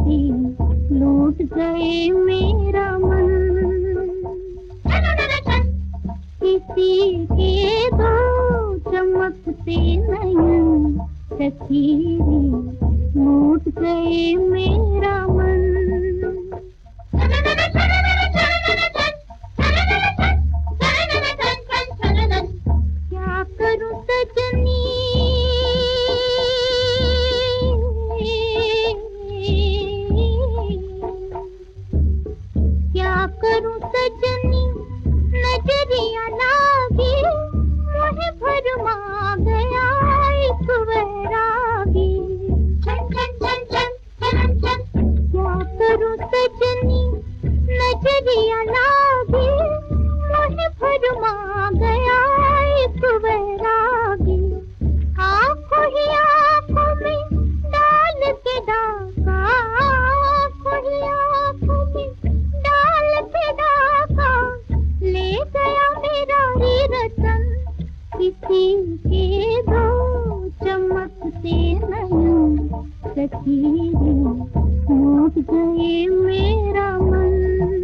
रे लूट गए मेरा मन। किसी के दो चमकते नयन सखी रे लूट गए मेरा मन। क्या करूं सजनी क्या करूं सजनी नजरिया लागी मुझे भरमा गया एक वैरागी। क्या करूं सजनी नजरिया लागी मुझे भरमा गया एक वैरागी। आँखों ही आँखों में डाल के डाका, आँखों ही आँखों में डाल के डाका ले गया मेरा ही रतन। किसी के दो चमकते नयन सखी रे लूट गए मेरा मन।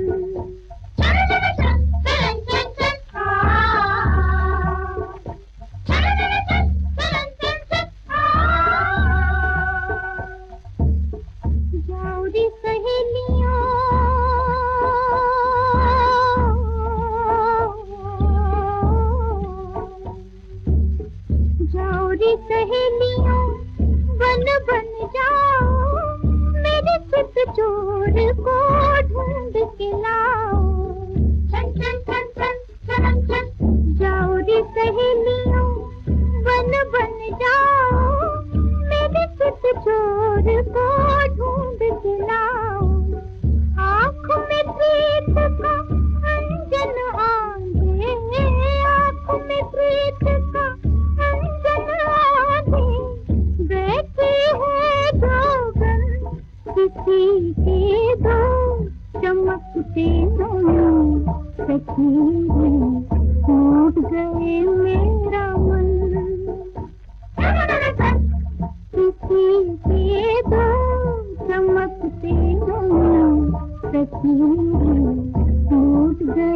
जाओ रे सहेलियों जाओ रे सहेलियों बन बन जाओ मेरे चित चोर को ढूंढ के लाओ। जाओ रे सहेलियों बन बन जाओ मेरे चित चोर को ढूंढ के लाओ। आँखों में प्रीत का अंजन आंधे, आँखों में प्रीत का अंजन आंधे बैठे है जोगन। किसी के दो चमकते नयन सखी रे लूट गए मेरा मन। किसी के दो चमकते नयन सखी रे लूट गए